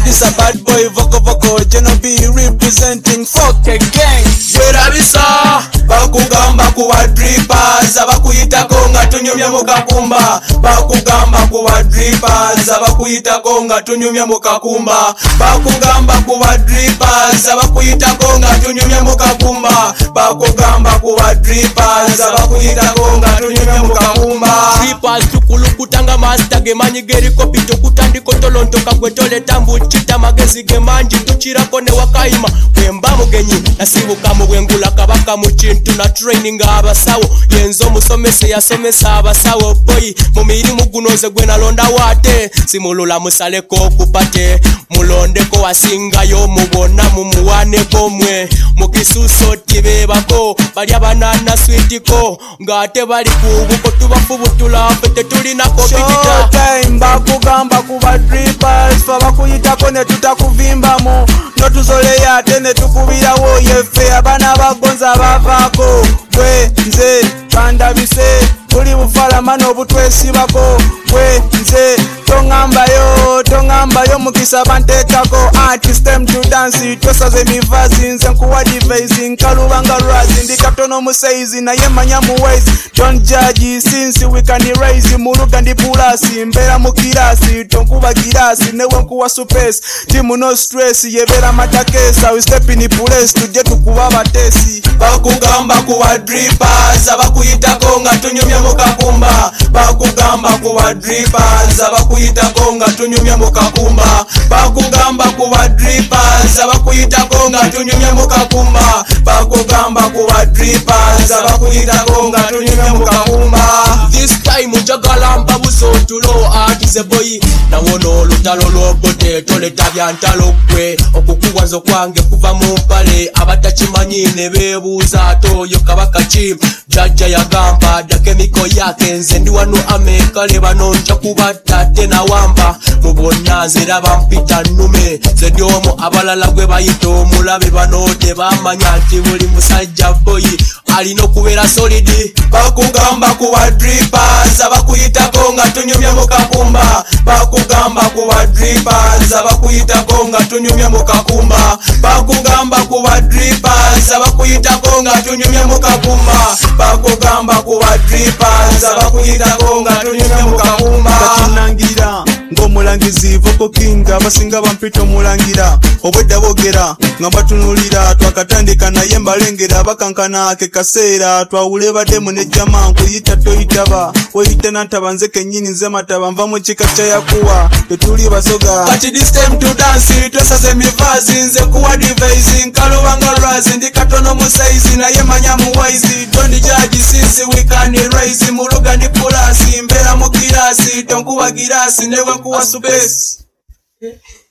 This a bad boy voco Geno B representing Foke gang. Bwerabisa bakugamba kuba drippers abakuyitako nga tunyumya mu kakumba. Bakugamba kuba drippers abakuyitako nga tunyumya mu kakumba. Bakugamba kuba drippers abakuyitako nga tunyumya mu kakumba. Bakugamba kuba drippers abakuyitako nga tunyumya mu kakumba. Drippers tukulukutanga master gemanyi geriko pito kutandiko tolonto kagwetole tambu chita magezi gemanji tuchirako ne wakaima wemba mugenyi nasibuka mu bwengula kabaka mu kintu na training abasawo yenzo musomese yasomesa abasawo boy mu mirimu gunoze gwe nalonda wate simulula musaleko kupate mulondeko wasingayo mubona mumuwaneko mwe mukisuso tibebako bali abanana sweetiko ngate bali kubuko tubafubutula fete tulinako bigita time bakugamba kuba drippers fabakuyitako ne tutakuvimbamu notuzoleya tene tukubirawo yefe abana bagonza bavako bwe nze twandabise tuli bufalama n'obutwesibako bwe nze tongambayo mukisa bantekako artist them to dance twesaze mivazi nze nkuwa device nkalubanga razi ndikatono musaizi naye manya mu ways don't judge since we can erase muluga ndi pulasi mbera mu kirasi tonkuba girasi newe nkuwa space timu no stress yebera matakesa we step in place tuje tukuba batesi. Bakugamba kuba drippers abakuyitako nga tunyumya mu kakumba. Bakugamba kuba drippers abakuyitako nga tunyumya mu kakumba. Bakugamba kuba drippers abakuyitako nga tunyumya mu kakumba. Bakugamba kuba drippers abakuyitako nga tunyumya mu kakumba. This time ujagala mpabuzo tulo artist boy na wono lutalo logote tole tabyantalo kwe okukuwanzo kwange kuva mu mpale abatachimanyi ne bebuza toyo kabaka chim jaja yagamba da chemical yake nze ndi wano amekale banonja kubatta tena wamba mubonna nzira bampita nnume zedyomo abalala gwe bayita omulabe banote bamanya nti buli musajja boy alina okubeera solid. Bakugamba kuba drippers abakuyitako nga tunyumya mu kakumba. Bakugamba kuba drippers abakuyitako nga tunyumya mu kakumba. Bakugamba kuba drippers abakuyitako nga tunyumya mu kakumba. Bakugamba kuba drippers abakuyitako nga tunyumya mu kakumba. Katinangira ng'omulangizi Voco King abasinga bampita omulangira obwedda boogera nga batunulira twakatandika naye mbalengera bakankana ke kaseera twawule bademu ne jama nkuyita toyitaba weyita nantaba nze kennyini nze mataba nva mu kika kya yakuwa tetuli basoga kati this time to dance twesaze mivazi nze kuwa device nkalubanga razi ndi katono mu size naye manya mu wise don't judge since we can erase muluga ndi pulasi mbera mu kirasi tonkuba girasi newe nkuwa space.